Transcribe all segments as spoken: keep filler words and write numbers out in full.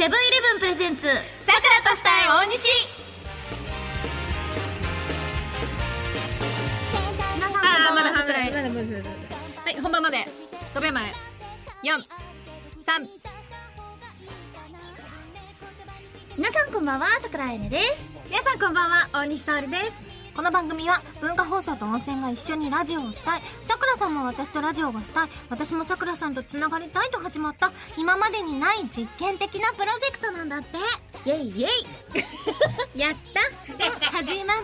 セブンイレブンプレゼンツさくらとしたい大西。 皆さんあーまだこんばんは半分まだもうすぐはい本番までごびょうまえよんさん。 皆さんこんばんは、桜井音です。 皆さんこんばんは、大西沙織です。 この番組は文化放送と温泉が一緒にラジオをしたい、さくらさんも私とラジオがしたい、私もさくらさんとつながりたいと始まった今までにない実験的なプロジェクトなんだって。イェイイェイやった始まった。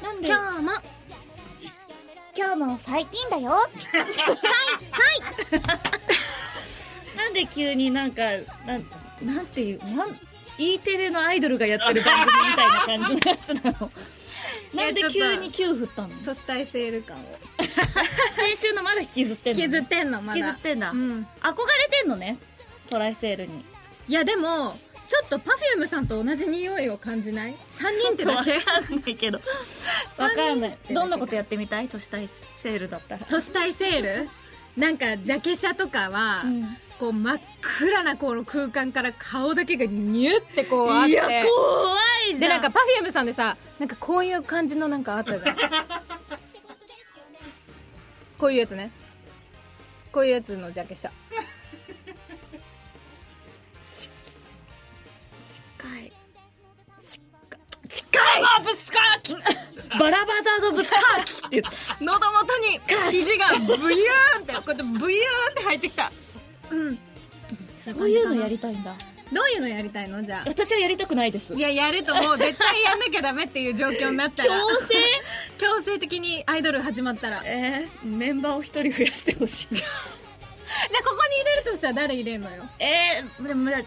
なんで今日も今日もファイティーンだよはいはいなんで急になんかなんなんていうなん E テレのアイドルがやってる番組みたいな感じのやつなのなんで急にキュー振ったの？ 都市体セール感を先週のまだ引きずってんの、 引きずってんのまだ引きずってんだ、 うん、 憧れてんのねトライセールに。 いやでもちょっと Perfume さんと同じ匂いを感じない？さんにんってだけわかんないけどわかんない。どんなことやってみたい？都市体セールだったら。 都市体セールなんかジャケ写とかは、うん、こう真っ暗なこの空間から顔だけがニュってこうあって、 いや怖いじゃん。 でなんか Perfume さんでさなんかこういう感じのなんかあったじゃんこういうやつね、こういうやつのジャケ写近い近いあブスカーキバラバザードブスカーキって言った喉元に生地がブユーンってこうやってブユーンって入ってきた。うんそういうのやりたいんだ。 どういうのやりたいの？じゃあ私はやりたくないです。 いややるともう絶対やんなきゃダメっていう状況になったら強制強制的にアイドル始まったらえー、メンバーを一人増やしてほしいじゃあここに入れるとしたら誰入れるのよ？ えー、でもだ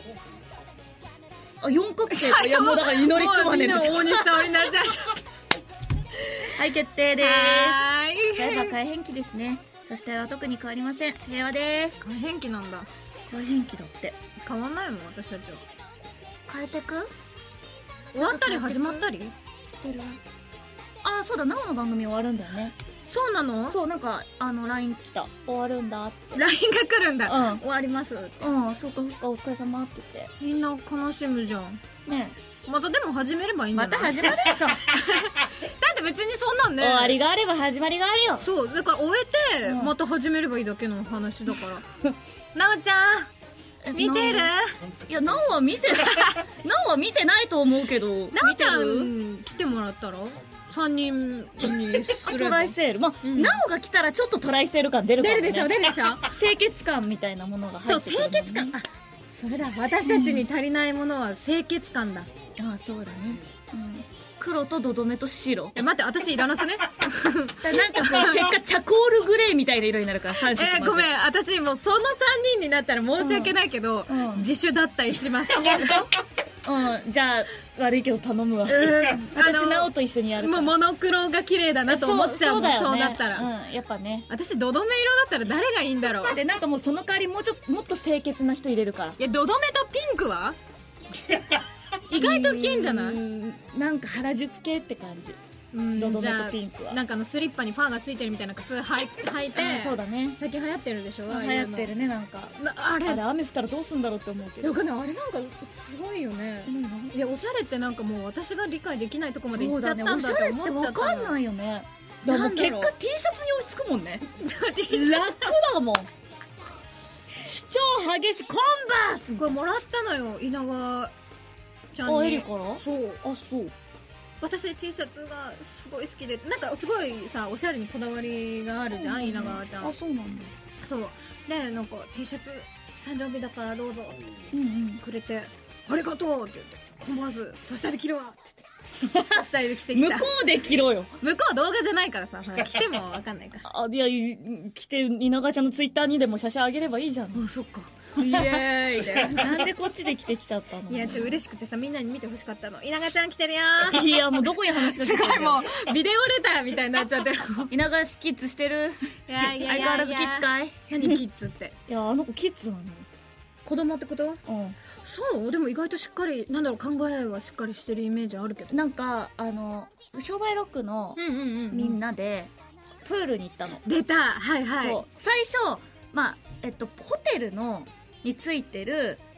あ四角形かいやもうだから祈りくまねるじゃん。 大西沙織になっちゃうはい決定でーす。 はーいやっぱ改変期ですね。そしては特に変わりません。平和です。 改変期なんだ。 改変期だって変わんないもん私たちは。 変えてく？ 終わったり始まったりしてる。ああそうだ、なおの番組終わるんだよね。 そうなの？ そうなんかあの ライン 来た、終わるんだってライン が来るんだ、 うん、 終わります。 うんそうかそうかお疲れ様って言ってみんな悲しむじゃんね。 またでも始めればいいんじゃない？ また始まるでしょだって別にそんなんね終わりがあれば始まりがあるよ。 そうだから終えて、うん、また始めればいいだけの話だからなおちゃん見てる？ いやなおは見てないなおは見てないと思うけど。 なおちゃん来てもらったらさんにんにすればトライセールまあ、うん、なおが来たらちょっとトライセール感出るかもね。 出るでしょ出るでしょ清潔感みたいなものが入ってくるもんね。 そう清潔感、あそれだ私たちに足りないものは清潔感だ、 うん、ああそうだね、 うん、黒とどどめと白。 え待って私いらなくねなんかこう結果チャコールグレーみたいな色になるからさん色えー、ごめん私もうそのさんにんになったら申し訳ないけど、うんうん、自主脱退しますうんじゃあ悪いけど頼むわ、うん、私なおと一緒にやるから。 もうモノクロが綺麗だなと思っちゃうもん。 そう, そう,、ね、そうなったら、 うん、やっぱね私ドドメ色だったら誰がいいんだろう。 でなんかもうその代わりもうちょっともっと清潔な人入れるから。 いやドドメとピンクは意外と金じゃない？ なんか原宿系って感じ。うんドドメとピンクはなんかのスリッパにファーがついてるみたいな靴履い履いて。 そうだね最近流行ってるでしょ。 流行ってるね。なんかあれあれ雨降ったらどうすんだろうって思うけど。 よくねあれなんかすごいよね。いやおしゃれってなんかもう私が理解できないとこまで行っちゃったんだって思っちゃった。 おしゃれって分かんないよね。だからもう結果 T シャツに落ち着くもんね楽だもん主張激しいコンバースこれもらったのよ稲川ちゃんに。 あエリから？ そうあそう私 T シャツがすごい好きでなんかすごいさおしゃれにこだわりがあるじゃん、うん、稲川ちゃん。 あそうなんだ。 そうでなんか T シャツ誕生日だからどうぞってうんうんくれて、ありがとうって言ってコンバース年下で着るわって言ってスタイル着てきた。 向こうで着ろよ。 向こう動画じゃないからさ着ても分かんないからあいや着て稲川ちゃんのツイッターにでも写真あげればいいじゃん。 あそっかイエーイでなんでこっちで着てきちゃったの？ いやちょっと嬉しくてさみんなに見てほしかったの。稲川ちゃん来てるよいやもうどこに話がすごいもうビデオレターみたいになっちゃってる稲川市キッズしてる。 いやいやいや相変わらずキッズかい？ 何キッズっていやあの子キッズなの。 子供ってこと？ うんそうでも意外としっかりなんだろう考えはしっかりしてるイメージあるけど。 なんかあの商売ロックのみんなでプールに行ったの。 出たはいはい。 そう最初まあえっとホテルのについてる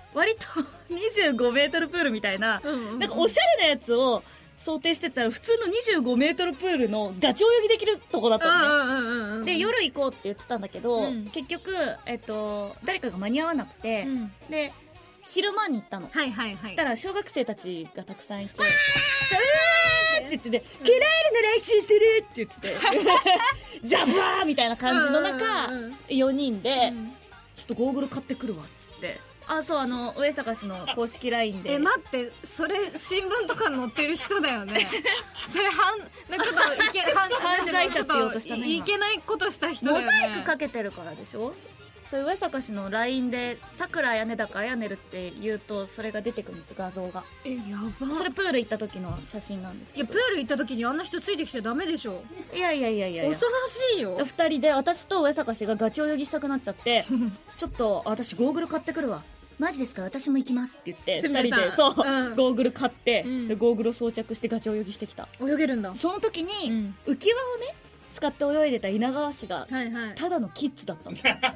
割とにじゅうごメートルプールみたいな、うんうんうん、なんかおしゃれなやつを想定してたら普通のにじゅうごメートルプールのガチ泳ぎできるとこだったのね、うんうんうんうん、で夜行こうって言ってたんだけど、うん、結局、えっと、誰かが間に合わなくて、うん、で昼間に行ったの、はいはいはい、そしたら小学生たちがたくさんいて「うわー!」って言ってて「ケラールの練習する!」って言っててザブワーみたいな感じの中、うんうんうん、よにんで、うん、ちょっとゴーグル買ってくるわっつってあそうあの上坂氏の公式 ライン でえ待ってそれ新聞とか載ってる人だよねそれ犯なんかちょっといけ犯犯罪者って言おうとしたねいけないことした人だよねモザイクかけてるからでしょそれ上坂氏の ライン でさくらやねだかあやねるって言うとそれが出てくるんです画像がえやばそれプール行った時の写真なんですけどいやプール行った時にあんな人ついてきちゃダメでしょいやいやいやいや恐ろしいよふたりで私と上坂氏がガチ泳ぎしたくなっちゃってちょっと私ゴーグル買ってくるわマジですか私も行きますって言ってふたりでそう、うん、ゴーグル買って、うん、でゴーグルを装着してガチ泳ぎしてきた泳げるんだその時に、うん、浮き輪をね使って泳いでた稲川氏が、はいはい、ただのキッズだったの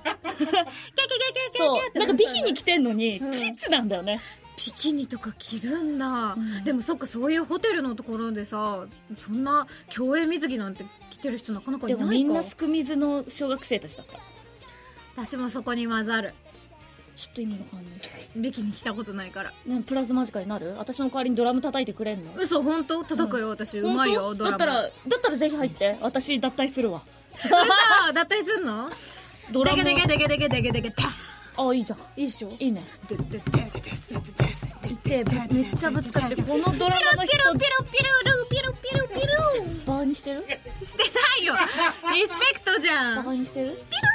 そうなんかビキニ着てんのに、うん、キッズなんだよねビキニとか着るんだ、うん、でもそっかそういうホテルのところでさそんな競泳水着なんて着てる人なかなかいないかでもみんなすく水の小学生たちだった私もそこに混ざるちょっと意味わかんないビキニ着たことないから、 ね、プラズマジカになる私の代わりにドラム叩いてくれんの嘘本当叩くよ、うん、私うまいよドラムだったらだったらぜひ入って私脱退するわ嘘脱退すんのドラムデケデケデケデケデケデケタあいいじゃんいいっしょいいねいってめっちゃぶつかってこのドラマの人ピロピロピロピロピロピロピロバカにしてるしてないよリスペクトじゃんバカにしてるピロ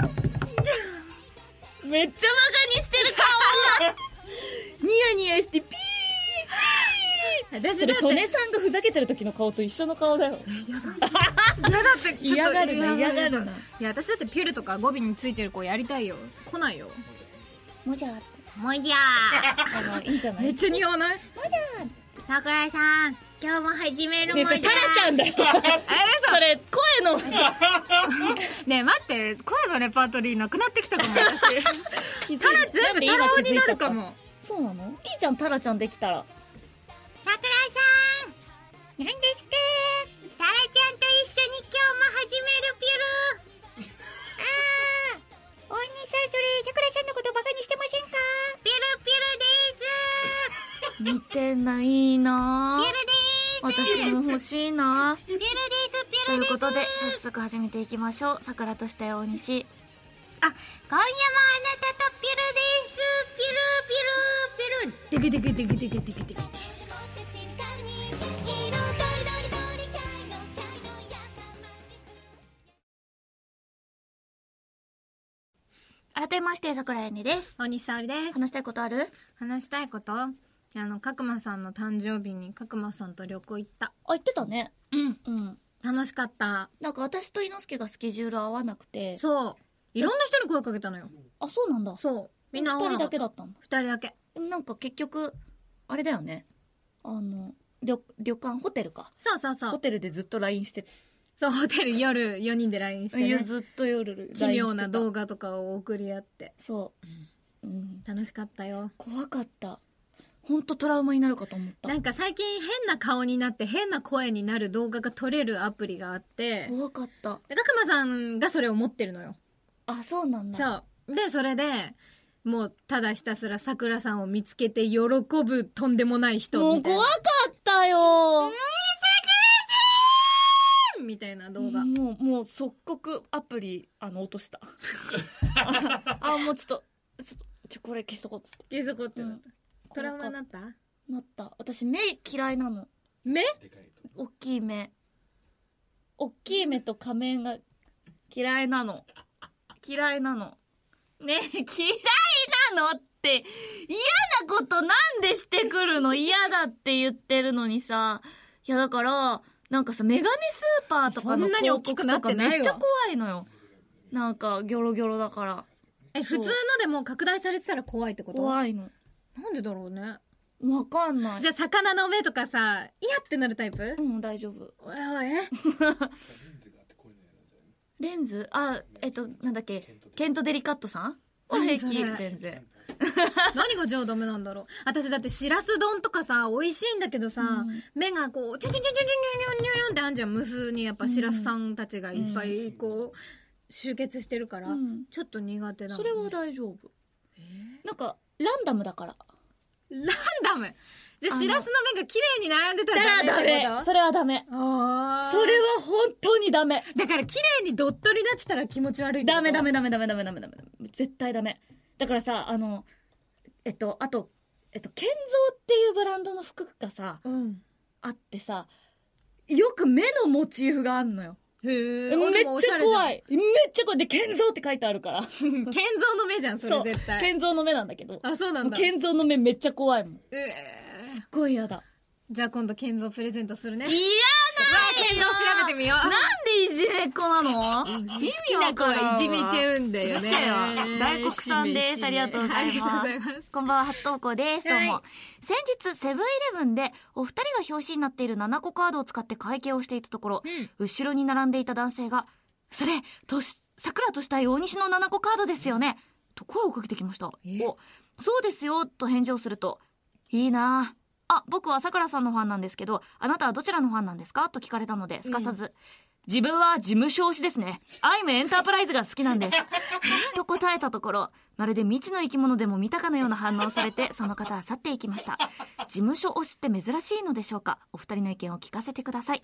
めっちゃバカにしてる顔ニヤニヤしてピーピーそれトネさんがふざけてる時の顔と一緒の顔だよ嫌だ嫌だって嫌がるな嫌がるないや私だってピュルとか語尾についてる子やりたいよ来ないよもじゃもじゃーいいんじゃないめっちゃ似合わないもじゃー桜井さん今日も始めるもじゃーねえそれタラちゃんだよそれ声のねえ待って声のレパートリーなくなってきたかも私タラ全部タラオになるかもそうなのいいじゃんタラちゃんできたら桜井さん何ですかタラちゃんと一緒に今日も始めるピルあーお兄さんそれ桜井さんのことバカにしてませんかピルピルです似てないなピルです私も欲しいなピルですピルですということで早速始めていきましょう桜としたよ大西あ今夜もあなたとピルですピルピルピルデケデケデケデケデケデケ改めまして桜井ねです大西沙織です話したいことある話したいことあの角間さんの誕生日に角間さんと旅行行ったあ行ってたねうんうん楽しかったなんか私と伊之助がスケジュール合わなくてそういろんな人に声かけたのよあそうなんだそうみんなふたりだけだったのふたりだけでもなんか結局あれだよねあの 旅, 旅館ホテルかそうそうそうホテルでずっと ライン してそうホテル夜よにんで ライン してねずっと夜 ライン してた奇妙な動画とかを送り合ってそう、うん、 楽しかったよ怖かったほんとトラウマになるかと思ったなんか最近変な顔になって変な声になる動画が撮れるアプリがあって怖かった角間さんがそれを持ってるのよあそうなんだそうでそれでもうただひたすらさくらさんを見つけて喜ぶとんでもない人みたいなもう怖かったよー、えー、さくらさんみたいな動画もうもう即刻アプリあの落としたあ, あもうちょっとちょっとちょこれ消しとこうっつって消しとこうってなった、うん、トラウマになったなった私目嫌いなの目大きい目大きい目と仮面が嫌いなの嫌いなのねえ嫌いなのって嫌なことなんでしてくるの嫌だって言ってるのにさいやだからなんかさメガネスーパーとかの広告とかめっちゃ怖いのよなんかギョロギョロだからえ普通のでも拡大されてたら怖いってこと怖いのなんでだろうねわかんないじゃあ魚の目とかさイヤってなるタイプうん大丈夫えレンズあえっとなんだっけケントデリカットさんは平気全然何がじゃあダメなんだろう。私だってしらす丼とかさ、美味しいんだけどさ、うん、目がこう、チュチュチュチュチュニュニュニュニュってあんじゃん。無数にやっぱしらすさんたちがいっぱいこう、集結してるから、うん、ちょっと苦手だもん、ね。 それは大丈夫。えー、なんか、ランダムだから。 ランダムじゃあ、しらすの目が綺麗に並んでたらダメってこと？ それはダメ。あそれは本当にダメ。 だから綺麗にドットになってたら気持ち悪いってこと？ ダメダメダメダメダメダメダメ。絶対ダメ。だからさ、あの、えっと、あと、えっと、ケンゾーっていうブランドの服がさ、うん、あってさ、よく目のモチーフがあんのよ。へー。めっちゃ怖い。めっちゃ怖い。で、ケンゾーって書いてあるから。ケンゾーの目じゃん、それ絶対。 ケンゾーの目なんだけど。 あ、そうなんだ。 ケンゾーの目めっちゃ怖いもん。えー。すっごい嫌だ。 じゃあ今度ケンゾープレゼントするね。 いやないケンゾー調べてみよう。 なんでいじめっ子なの？ 意味な子はいじめちゃうんだよね。 大黒さんです。ありがとうございます。ありがとうございます。こんばんは、初投稿です。どうも。先日、セブンイレブンでお二人が表紙になっているななこカードを使って会計をしていたところ、後ろに並んでいた男性が、それ、とし、桜としたい大西のななこカードですよね。と声をかけてきました。お、そうですよ、と返事をすると、いいなぁ。あ、僕はさくらさんのファンなんですけど、あなたはどちらのファンなんですかと聞かれたので、すかさず、うん、自分は事務所推しですね。アイムエンタープライズが好きなんです。と答えたところ、まるで未知の生き物でも見たかのような反応をされて、その方は去っていきました。事務所推しって珍しいのでしょうか？お二人の意見を聞かせてください。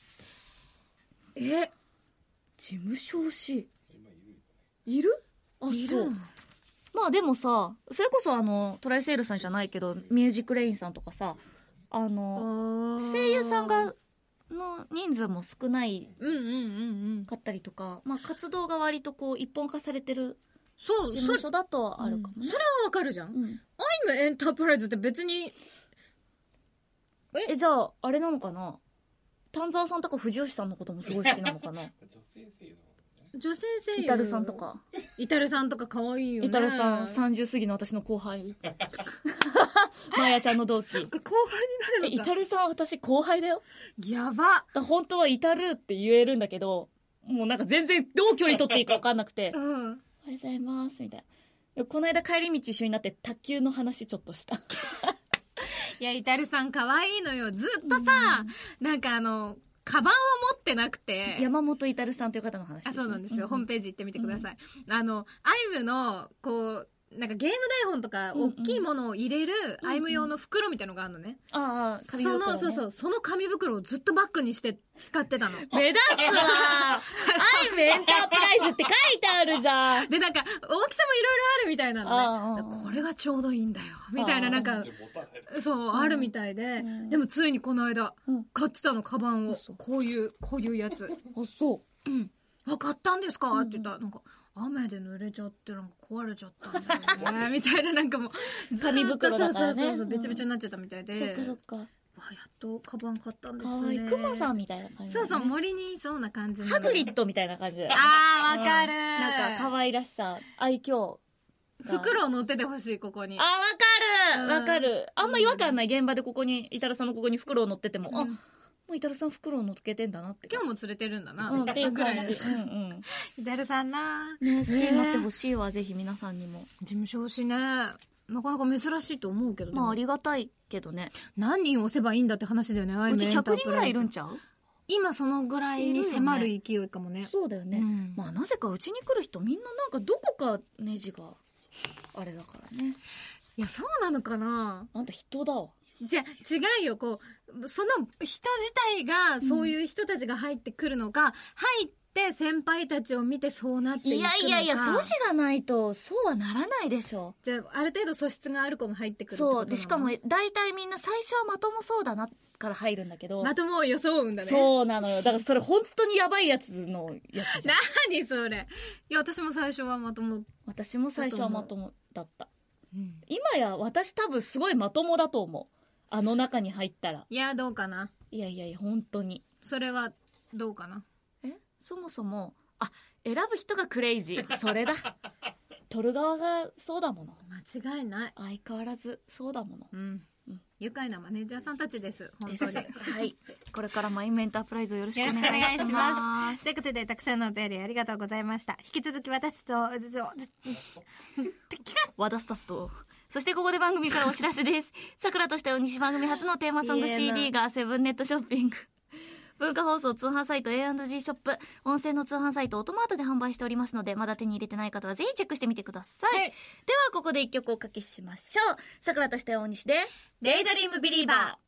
え、事務所推しいる？あ、いる。まあでもさ、それこそあのトライセールさんじゃないけどミュージックレインさんとかさ、あの声優さんがの人数も少ないかったりとか、まあ活動が割とこう一本化されてる事務所だとあるかもね。 それはわかるじゃん。アイムエンタープライズって別にえじゃああれなのかな、丹沢さんとか藤吉さんのこともすごい好きなのかな。 女性声優イタルさんとかイタルさんとか可愛いよね。 イタルさんさんじゅう過ぎの私の後輩マヤちゃんの同期。後輩になるのか。 イタルさん私後輩だよ。 やば。 だ本当はイタルって言えるんだけど、もうなんか全然どう距離取っていいか分かんなくて、うん、おはようございますみたいな。この間帰り道一緒になって卓球の話ちょっとしたいやイタルさん可愛いのよ。ずっとさ、うん、なんかあのカバンを持ってなくて、 山本イタルさんという方の話です、 ね、あ、そうなんですよ、うん、ホームページ行ってみてください、うん、あのアイムのこうなんかゲーム台本とか大きいものを入れるアイム用の袋みたいのがあるのね、 うんうん、ああ紙袋、ね、そのそうそうその紙袋をずっとバッグにして使ってたの。 目立つわアイムエンタープライズって書いてあるじゃん。 でなんか大きさもいろいろあるみたいなのね。これがちょうどいいんだよみたいな、なんかそうあるみたいで、うん、でもついにこの間、うん、買ってたのカバンを、こういうこういうやつ。 あそう、 うん、あ買ったんですか、うん、って言ったらなんか雨で濡れちゃってなんか壊れちゃったんだよねみたいな、なんかもう紙袋だからね、 そうそうそうべちゃべちゃになっちゃったみたいで、 そっかそっか、 わやっとカバン買ったんですね。 かわいいクマさんみたいな感じ、ね、 そうそう森にいそうな感じ、 ハグリッドみたいな感じだよね。 あーわかる、うん、 なんか可愛らしさ愛嬌、 袋を乗っててほしいここに。 あーわかるわかる、あんま違和感ない、現場でここにイタルさんのここに袋を乗ってても、うん、あもうイタルさん袋を乗っけてんだなって、 今日も連れてるんだな、 うん、っていう感じ、うんうん、 イタルさんな、 ね、好きになってほしいわ、えー、ぜひ皆さんにも。 事務所推しね、なかなか珍しいと思うけど、 まあありがたいけどね。 何人押せばいいんだって話だよね。 うちひゃくにんぐらいいるんちゃう？ 今そのぐらいに迫る勢いかもね。 そうだよね、うん、まあなぜかうちに来る人みんななんかどこかネジがあれだからね。 いやそうなのかな。 あんた人だわ。 じゃ違うよ、こうその人自体がそういう人たちが入ってくるのか、うん、入って先輩たちを見てそうなっていくのか。 いやいやいや素地がないとそうはならないでしょ。 じゃあある程度素質がある子が入ってくるってことなの。 そうで、しかも大体みんな最初はまともそうだなから入るんだけど、 まともを装うんだね。 そうなのよ。だからそれ本当にやばいやつのやつじゃん。 何それ。いや私も最初はまとも。 私も最初はまともだった、うん、今や私多分すごいまともだと思う、あの中に入ったら。 いやどうかな。 いやいやいや本当にそれはどうかな。 えそもそもあ選ぶ人がクレイジーそれだ取る側がそうだもの。 間違いない。 相変わらずそうだもの、 うん、 うん、 愉快なマネージャーさんたちです。本当に。はい。 これからもインメンタープライズをよろしくお願いします。 よろしくお願いします。ということで、たくさんのお便りありがとうございました。引き続き私と、 和田スタスと、そしてここで番組からお知らせです。桜として大西番組初のテーマソング シーディー がセブンネットショッピング。文化放送通販サイト エーアンドジー ショップ、音声の通販サイトオトマートで販売しておりますので、まだ手に入れてない方はぜひチェックしてみてください。はい、ではここで一曲おかけしましょう。桜として大西でデイドリームビリーバー。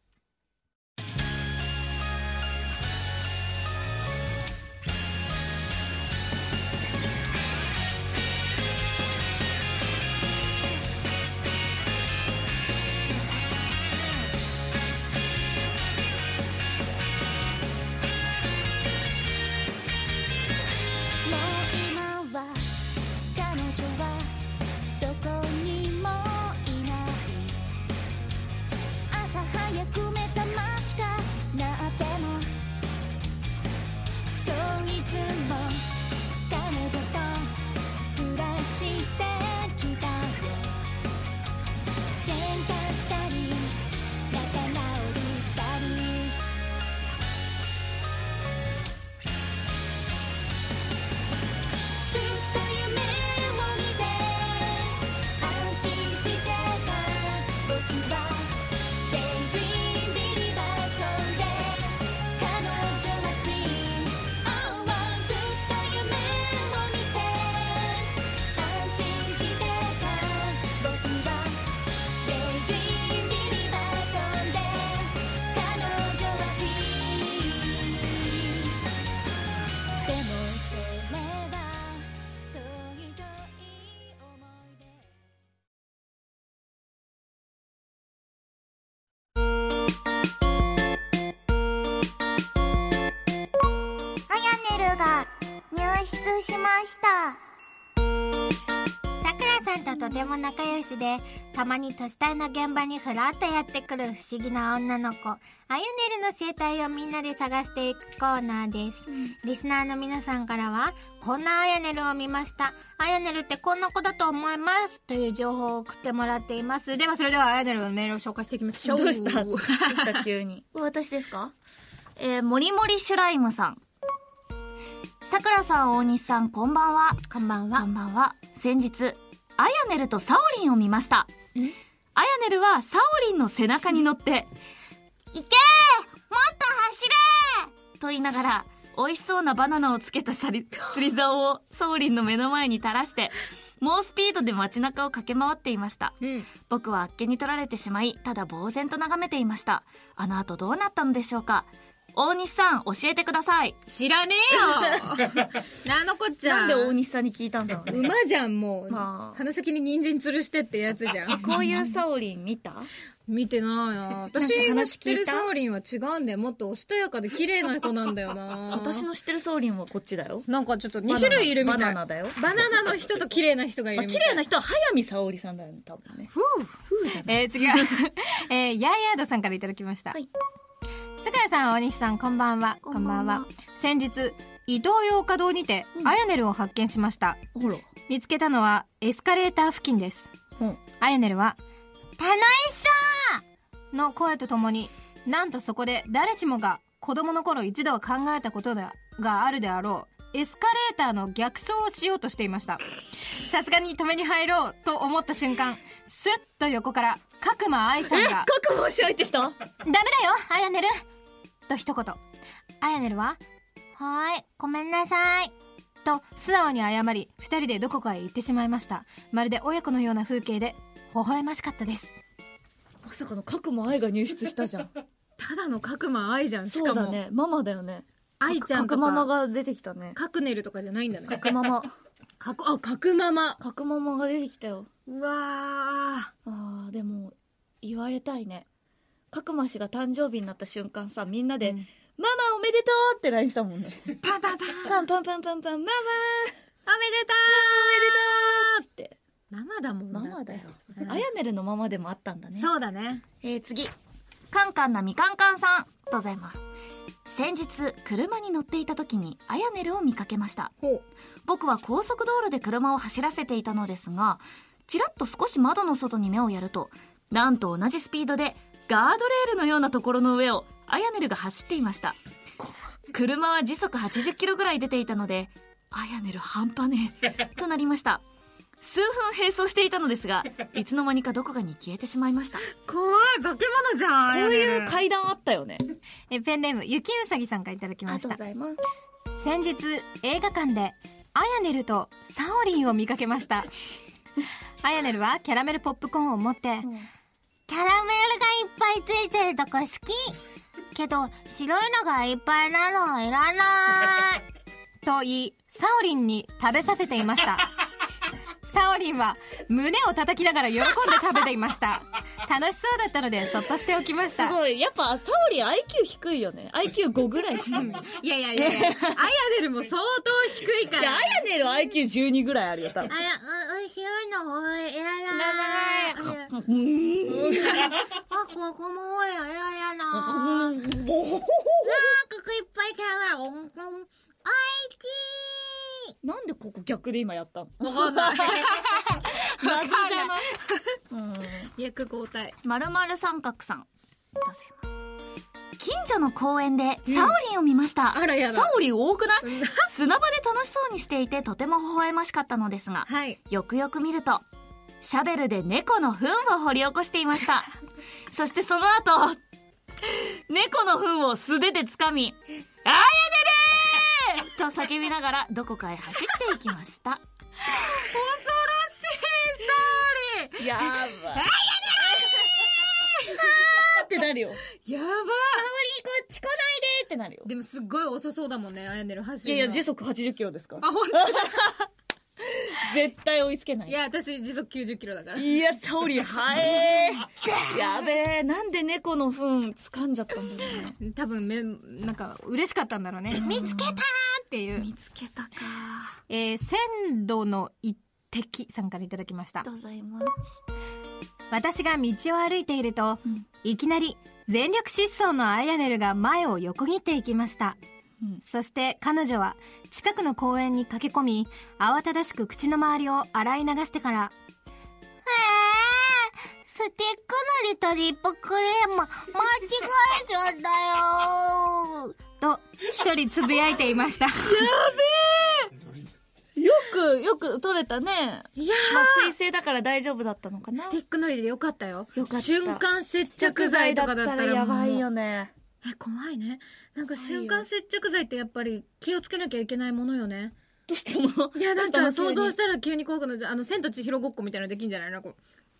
しました。さくらさんととても仲良しで、たまに都市帯の現場にふらっとやってくる不思議な女の子、あやねるの生態をみんなで探していくコーナーです、うん、リスナーの皆さんからは、こんなあやねるを見ました、あやねるってこんな子だと思いますという情報を送ってもらっています。ではそれではあやねるのメールを紹介していきましょう。 どうしたどうした急に私ですか。えー、もりもりシュライムさん。さくらさん、大西さん、こんばんは。 こんばんは。 こんばんは。先日、あやねるとサオリンを見ました。あやねるはサオリンの背中に乗って、いけー、もっと走れーと言いながら、美味しそうなバナナをつけた釣り竿をサオリンの目の前に垂らして、猛スピードで街中を駆け回っていました、うん、僕はあっけに取られてしまい、ただ呆然と眺めていました。あの後どうなったのでしょうか。大西さん、教えてください。 知らねえよなんのこっちゃ。 なんで大西さんに聞いたんだろうね。 馬じゃん、もう、まあ、鼻先に人参吊るしてってやつじゃん。 こういうサオリン見た？ 見てないな。私が知ってるサオリンは違うんだよ。もっとおしとやかで綺麗な子なんだよな。 私の知ってるサオリンはこっちだよ。 なんかちょっとに種類いるみたい。 バナナだよ。 バナナの人と綺麗な人がいるみたい。 まあ、綺麗な人は早見沙織さんだよね、多分ね。 ふうふうじゃない。えー、次は、えー、ヤーヤードさんからいただきました。はい。さくらさん、大西さん、こんばんは。こんばんは。先日、伊東洋華堂にて、うん、あやねるを発見しました。ほら。見つけたのは、エスカレーター付近です。うん。あやねるは、楽しそうの声とともに、なんとそこで誰しもが子供の頃一度は考えたことがあるであろう、エスカレーターの逆走をしようとしていました。さすがに止めに入ろうと思った瞬間、スッと横から角間愛さんが、え、 角間し入ってきた？ダメだよ、あやねると一言。あやねるは、はーい、ごめんなさいと素直に謝り、二人でどこかへ行ってしまいました。まるで親子のような風景で微笑ましかったです。 まさかの角間愛が入室したじゃん。 ただの角間愛じゃん。しかもそうだね、ママだよね。 愛ちゃんとか角ママが出てきたね。 角ネルとかじゃないんだね。 角ママ角、あ、角ママ角ママが出てきたよ。 うわー。 あー、でも言われたいね。角間氏が誕生日になった瞬間さ、みんなで、うん、ママおめでとうって ライン したもんね。 パンパンパンパンパンパンパンパン、ママおめでとうって。 ママだもん。 ママだよ。あやねるのママでもあったんだね。 そうだね。 えー、次。カンカンなみかんかんさん。ございます。先日、車に乗っていた時にあやねるを見かけました。ほう。僕は高速道路で車を走らせていたのですが、ちらっと少し窓の外に目をやると、なんと同じスピードでガードレールのようなところの上をアヤネルが走っていました。車は時速はちじゅっキロぐらい出ていたので、アヤネル半端ねえとなりました。数分並走していたのですが、いつの間にかどこかに消えてしまいました。 怖い、化け物じゃん。 こういう階段あったよね。 えペンネームゆきうさぎさんからいただきました。 ありがとうございます。 先日映画館でアヤネルとサオリンを見かけました。アヤネルはキャラメルポップコーンを持って、うん、 キャラメルがいっぱいついてるとこ好きけど白いのがいっぱいなのはいらないと言い、サオリンに食べさせていました。サオリンは胸を叩きながら喜んで食べていました。楽しそうだったのでそっとしておきました。 すごい、やっぱサオリン アイキュー 低いよね。 アイキューご ぐらいしかいやいやいやいやアヤネルも相当低いから。 いやアヤネル アイキューじゅうに ぐらいあるよ多分。 あら、おいしいのおいいらないあ、ここもおいいらないなんかいっぱいキャラメルおいしい。 なんでここ逆で今やったの？ わかんない。 謎じゃない。うん。 役交代。 まるまる三角さん。ございます。近所の公園でサオリンを見ました。 うん、あらやだ。 サオリン多くない？砂場で楽しそうにしていてとても微笑ましかったのですが、 はい、よくよく見るとシャベルで猫の糞を掘り起こしていました。そしてその後猫の糞を素手で掴み、あやねると叫びながらどこかへ走っていきました。恐ろしいサオリン。 やばい。あやねるーってなるよ。 やばい。サオリンこっち来ないでってなるよ。 でもすっごい遅そうだもんね、あやねる走るの。 いやいや時速はちじゅっキロですか。 あ、ほんと絶対追いつけない。 いや私時速きゅうじゅっキロだから。 いやサオリンはえーやべえ、なんで猫の糞掴んじゃったんだろうね。 多分めなんか嬉しかったんだろうね。見つけたーっていう。 見つけたか。 えー、鮮度の一滴さんからいただきました。 ありがとうございます。 私が道を歩いていると、うん、いきなり全力疾走のアヤネルが前を横切っていきました。うん、そして彼女は近くの公園に駆け込み、慌ただしく口の周りを洗い流してから、 えー、スティックのりとリップクリーム間違えちゃったよと一人つぶやいていました。やべえ、よくよく取れたね。いやー、まあ、水性だから大丈夫だったのかな。 スティックのりでよかったよ。 よかった。 瞬間接着剤とかだったらやばいよね。 え、怖いね。なんか瞬間接着剤ってやっぱり気をつけなきゃいけないものよね。 どうしたの？ いや、なんか想像したら急に怖くなる。あの、千と千尋ごっこみたいなのできんじゃないの？こう。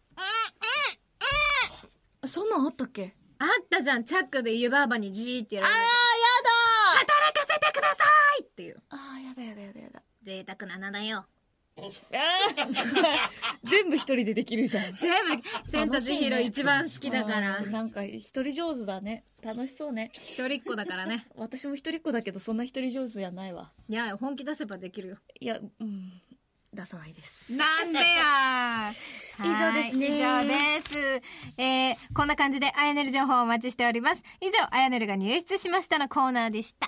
そんなんあったっけ？ あったじゃん。チャックで湯婆婆にジーってやられて。 あー、やだ！ 働かせてくださいっていう。 あー、やだやだやだやだ。 贅沢な名だよ。 全部一人でできるじゃん。 全部千と千尋一番好きだから、 なんか一人上手だね。楽しそうね。 一人っ子だからね。 私も一人っ子だけどそんな一人上手じゃないわ。 いや本気出せばできるよ。 いや、うん、出さないです。 なんでや以上ですね。 以上です。えー、こんな感じであやねる情報をお待ちしております。以上、あやねるが入室しましたのコーナーでした。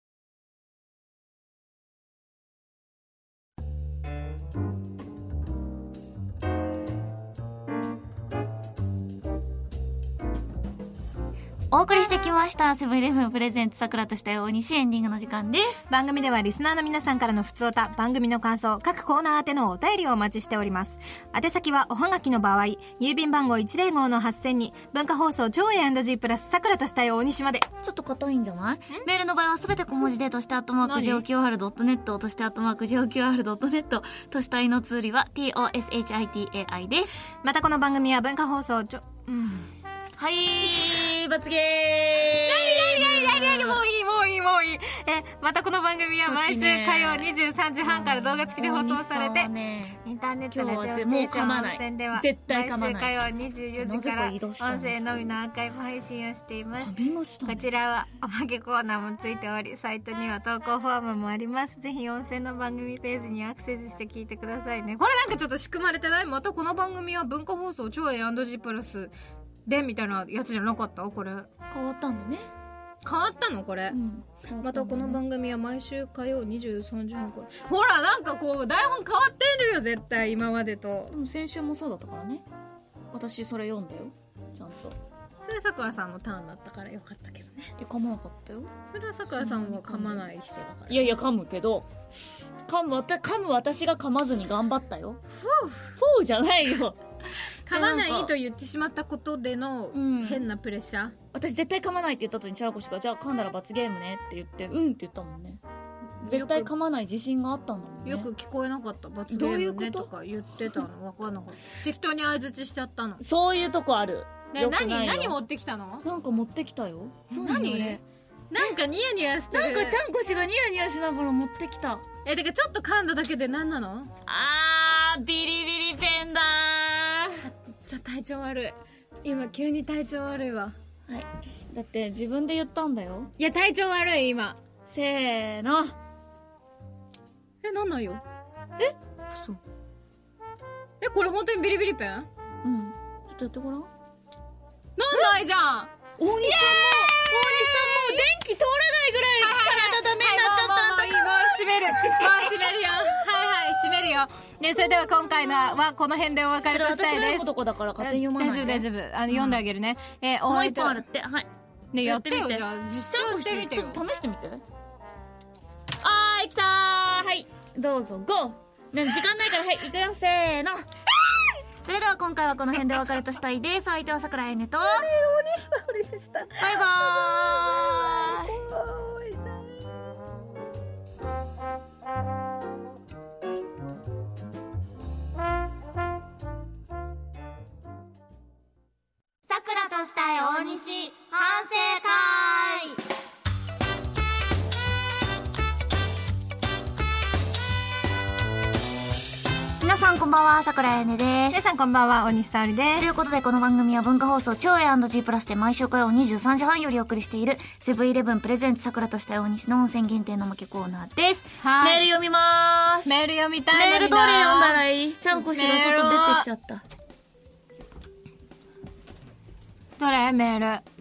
お送りしてきましたセブンイレブンプレゼンツ桜としたようにしエンディングの時間です。 番組ではリスナーの皆さんからのふつおた、番組の感想、各コーナー宛てのお便りをお待ちしております。宛先はおはがきの場合、郵便番号いちまるごのはっせんに文化放送超 エーアンドジー プラス桜としたようにしまで。 ちょっと硬いんじゃない？メールの場合はすべて小文字でとしてアットマーク ジェーオーキューアールドットネット としてアットマーク ジェーオーキューアールドットネット としたいの通りは ティーオーエスエイチアイティーエーアイ です。 またこの番組は文化放送ちょ、うんはいー、罰ゲー。 なになになになにもういいもういいもういい。え、またこの番組は毎週火曜にじゅうさんじはんから動画付きで放送されて、 ね、 インターネットラジオステーション本線では絶対噛まない。 毎週火曜にじゅうよじから音声のみのアーカイブ配信をしています。こちらはおまけコーナーもついており、サイトには投稿フォームもあります。ぜひ音声の番組ページにアクセスして聞いてくださいね。これなんかちょっと仕組まれてない？またこの番組は文化放送超 エーアンドジー プラスでみたいなやつじゃなかった？これ変わったんだね。 変わったのこれ、うん、たね、またこの番組は毎週火曜にじゅうさんじはんこれほらなんかこう台本変わってるよ絶対今までと。 でも先週もそうだったからね。私それ読んだよちゃんと。 それさくらさんのターンだったからよかったけどね。 え、噛まなかったよ。 それはさくらさんは噛まない人だから。 いやいや、噛むけど、噛む、噛む私が噛まずに頑張ったよ。フォーフォーじゃないよ。 噛まないと言ってしまったことでの変なプレッシャー、うん、 私絶対噛まないって言った後にチャラコシがじゃあ噛んだら罰ゲームねって言ってうんって言ったもんね。絶対噛まない自信があったんだもんね。 よく聞こえなかった。罰ゲームねとか言ってたの分かんなかった。適当に相づちしちゃったの。 そういうとこある。 ね、何何持ってきたの？ なんか持ってきたよ。 何？なんかニヤニヤしてる。 なんかちゃんこしがニヤニヤしながら持ってきた。 え、てかちょっと噛んだだけで何なの？ あー、ビリビリペンだー。 じゃあ体調悪い。今急に体調悪いわ。 はい。だって自分で言ったんだよ。 いや体調悪い今。 せーの。 え、なんないよ。 え？嘘。 え、これ本当にビリビリペン？ うん。ちょっとやってごらん。 なんないじゃん。 大西さんも、大西さんも電気通らないぐらい体ダメになっちゃったんだから。 もう閉める。もう閉めるよ。はいはい、閉めるよ。ね、それでは今回のはこの辺でお別れとしたいです。 それ私が男だから勝手に読まないで。 大丈夫大丈夫。あの、読んであげるね。え、 お相手はあるって。はい。 ね、やってよじゃあ。実証してみてよ。 ちょっと試してみて。あー、来たー。はい。どうぞ、ゴー。ね、時間ないから、はい、行くよ、せーの。それでは今回はこの辺でお別れとしたいです。相手は桜えねと、大西沙織でした。バイバーイ。 桜としたい大西反省会。皆さんこんばんは、桜えねです。 皆さんこんばんは、大西沙織です。 ということでこの番組は文化放送超 エーアンドジー プラスで毎週火曜にじゅうさんじはんよりお送りしているセブンイレブンプレゼンツ桜としたい大西の温泉限定の負けコーナーです。 はい。 メール読みまーす。 メール読みたいのにな。 メールどれ読んだらいい？ちゃんこしが外出てっちゃった。 どれ？メール。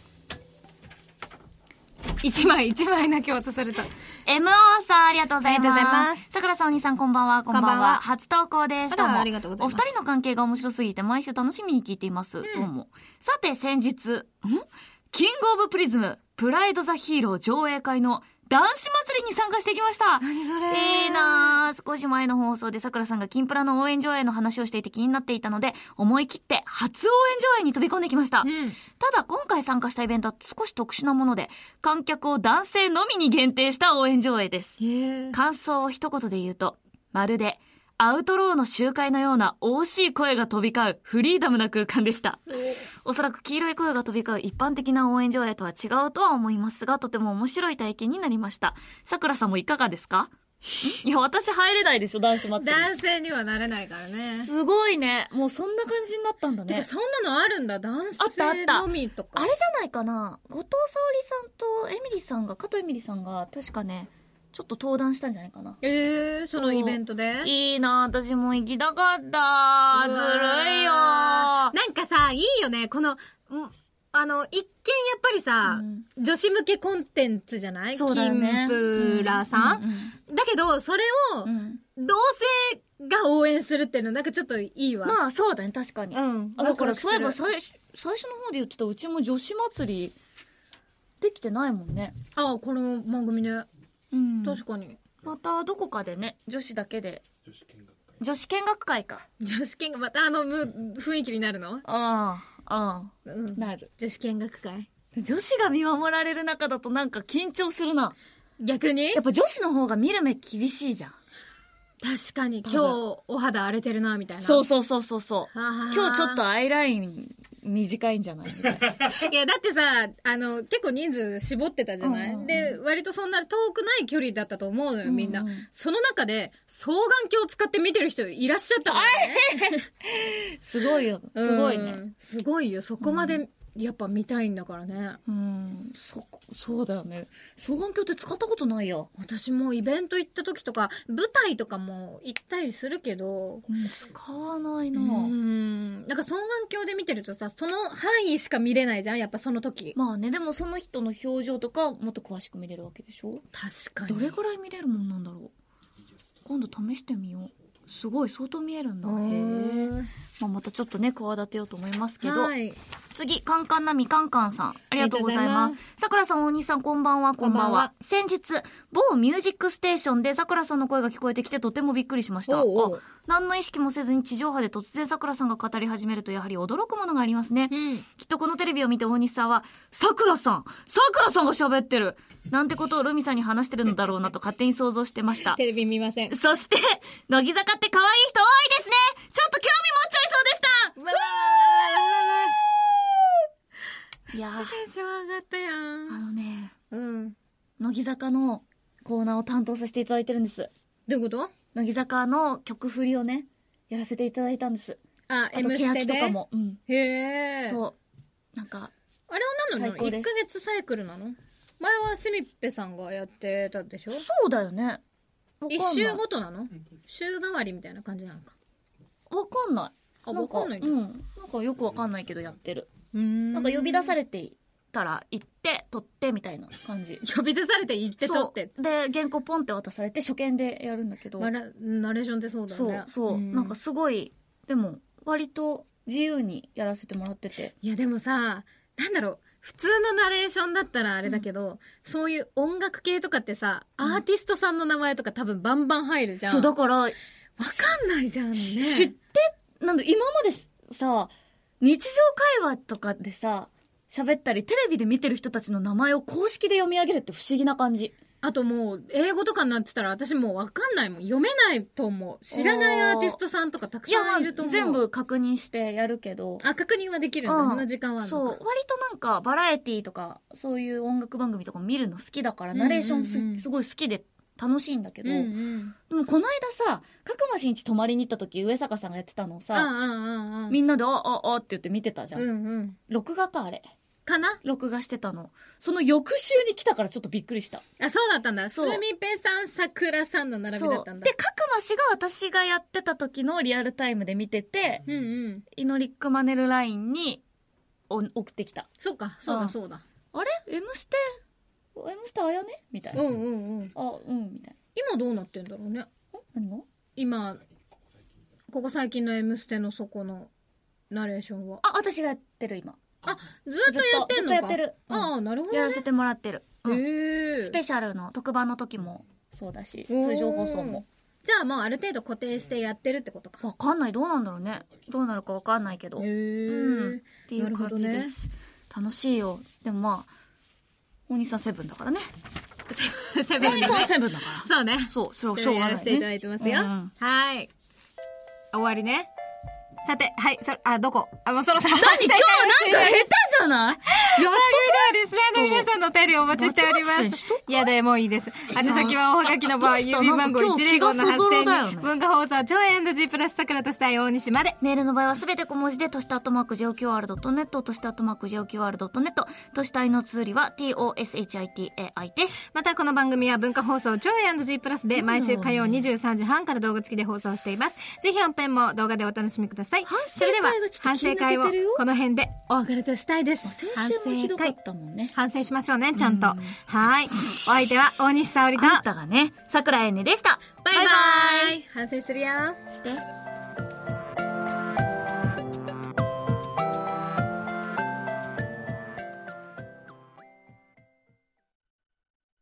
一枚一枚だけ渡された。 エムオー さんありがとうございます。 ありがとうございます。 桜さんお兄さんこんばんは。こんばんは。 こんばんは初投稿です。どうも。 ありがとうございます。 お二人の関係が面白すぎて毎週楽しみに聞いています。うん、どうも。さて先日、んキングオブプリズム、プライドザヒーロー上映会の男子祭りに参加してきました。 何それ？ いいなぁ。少し前の放送で桜さんがキンプラの応援上映の話をしていて気になっていたので、思い切って初応援上映に飛び込んできました。うん、ただ今回参加したイベントは少し特殊なもので、観客を男性のみに限定した応援上映です。感想を一言で言うと、まるでアウトローの集会のような惜しい声が飛び交うフリーダムな空間でした。おそらく黄色い声が飛び交う一般的な応援上映とは違うとは思いますが、とても面白い体験になりました。桜さんもいかがですか？いや、私入れないでしょ、男子祭り。 男性にはなれないからね。 すごいね。もうそんな感じになったんだね。 てかそんなのあるんだ、男性のみとか。 あれじゃないかな。後藤沙織さんとエミリさんが、加藤エミリさんが確かね、ちょっと登壇したんじゃないかな。 ええー、そのイベントでいいな、私も行きたかった。ずるいよ。 なんかさ、いいよね、この、あの、一見やっぱりさ、うん、女子向けコンテンツじゃない？ そうだよね。 キンプラさん、うんうんうん、だけど、それを、同性が応援するっていうのなんかちょっといいわ。 まあそうだね、確かに。 うん。 あ、だからそういえば最初、最初の方で言ってたうちも女子祭りできてないもんね。 ああ、この番組で。うん、確かに。 またどこかでね、女子だけで。女子見学会。女子見学会か。 女子見学、またあの雰囲気になるの？ ああ、ああ、うん、なる。 女子見学会。 女子が見守られる中だとなんか緊張するな。 逆に？ やっぱ女子の方が見る目厳しいじゃん。 確かに、今日お肌荒れてるな、みたいな。 そうそうそうそうそう。今日ちょっとアイライン短いんじゃないみたいな。 いや、だってさ、あの、結構人数絞ってたじゃない、うんうん、で、割とそんな遠くない距離だったと思うのよ、みんな。うんうん、その中で、双眼鏡を使って見てる人いらっしゃったからね。 すごいよ。すごいね、うん。 すごいよ。そこまで、うんやっぱ見たいんだからね。 うん。そ、そうだよね。双眼鏡って使ったことないよ。 私もイベント行った時とか、舞台とかも行ったりするけど。 うん、使わないな。 うん。なんか双眼鏡で見てるとさ、その範囲しか見れないじゃんやっぱその時。 まあね、でもその人の表情とかもっと詳しく見れるわけでしょ？ 確かに。 どれぐらい見れるもんなんだろう。今度試してみよう。すごい相当見えるんだ。へえ。まあ、またちょっとね、企てようと思いますけど。はい。 次、カンカンなみかんかんさん。ありがとうございます。さくらさん、大西さん、こんばんは、こんばんは。 こんばんは先日、某ミュージックステーションでさくらさんの声が聞こえてきてとてもびっくりしました。 おうおうあ、何の意識もせずに地上波で突然さくらさんが語り始めるとやはり驚くものがありますね。 うん。 きっとこのテレビを見て大西さんは、さくらさんさくらさんが喋ってるなんてことをルミさんに話してるのだろうなと勝手に想像してました。 テレビ見ません。 そして、乃木坂って可愛い人多いですね。ちょっと興味持っちゃいそうでした。 わわいやー、 テンション上がったやあん。 のね、 うん。 乃木坂のコーナーを担当させていただいてるんです。 どういうこと？ 乃木坂の曲振りをね、やらせていただいたんです。 あ、 あと、 M ステで欅とかも。うん。 へえ。 そう。なんか、 あれは何なの？ 最高ですいっかげつサイクルなの？前はスミッペさんがやってたでしょ？ そうだよね。わかんない。 一週ごとなの？週替わりみたいな感じなのか。 わかんない。 あ、わかんないんだ。 うん。なんかよくわかんないけどやってる。 うんなんか呼び出されてたら行って撮ってみたいな感じ。 呼び出されて行って撮ってそうで原稿ポンって渡されて初見でやるんだけど、 ナレナレーションってそうだよね。 そうそう、 んなんかすごいでも割と自由にやらせてもらってて、 いやでもさ、なんだろう、普通のナレーションだったらあれだけど、うん、そういう音楽系とかってさ、アーティストさんの名前とか多分バンバン入るじゃん。 そうだからわかんないじゃんね。 知ってなんだ今までさ日常会話とかでさ喋ったりテレビで見てる人たちの名前を公式で読み上げるって不思議な感じ。 あともう英語とかになってたら私もう分かんないもん、読めないと思う。知らないアーティストさんとかたくさんいると思う。 いや、まあ、全部確認してやるけど、 あ、確認はできるんだ、 うん、 その時間はあるのか。 そう割となんかバラエティとかそういう音楽番組とか見るの好きだからナレーション す,、うんうんうん、すごい好きで楽しいんだけど、うんうん、でもこの間さ角間真一泊まりに行った時上坂さんがやってたのをさ、 うんうんうん、 みんなであああって言って見てたじゃん、 うんうん、 録画かあれかな録画してたの。その翌週に来たからちょっとびっくりした。 あ、そうだったんだ。すみぺさん、さくらさんの並びだったんだ。 で、角間氏が私がやってた時のリアルタイムで見てて、 うんうん、 イノリックマネルラインに送ってきた。 そっか、そうだそうだ。 あれ ?M ステ ?M ステあやねみたいな。 うんうんうん。 あ、うんみたいな。 今どうなってんだろうね。 何が今、ここ最近の M ステのそこのナレーションは。 あ、私がやってる今。 あ、ずっとやってんのか。 ずっとやってる。 うん、ああ、なるほど、ね。 やらせてもらってる。 うん、へえ。 スペシャルの特番の時もそうだし、通常放送も。 じゃあもうある程度固定してやってるってことか。 わかんない。どうなんだろうね。どうなるかわかんないけど。 へえ、 うん。っていう感じです。ね、楽しいよ。でもまあ、大西さんセブンだからね。 セブン。大西さんセブンだから。 そうね。 そう、それをしょうがないね。 やらせていただいてますよ。うん、はい。終わりね。さて、はい、それ、あ、どこあ、もうそろそろ。 何今日なんか下手じゃないやっと番組ではリスナーの皆さんのお便りをお待ちしております。いやでもういいです。宛先はおはがきの場合、郵便番号いちぜろごのはっせんに、文化放送、超 エーアンドジー プラス桜としたい大西まで。 メールの場合はすべて小文字で、としたアットマーク ジェーオーキューアールドットネット、としたアットマーク ジェーオーキューアールドットネット、としたいの通りは ティーオーエスエイチアイティーエーアイ です。 またこの番組は文化放送、超 エーアンドジー プラスで毎週火曜にじゅうさんじはんから動画付きで放送しています。ぜひ本編も動画でお楽しみください。それでは、反省会をこの辺でお別れとしたいです。 先週もひどかったもんね。 反省しましょうね、ちゃんと。はい。お相手は大西沙織と。 あんたがね、桜えねでした。 バイバイ。反省するよ。 して。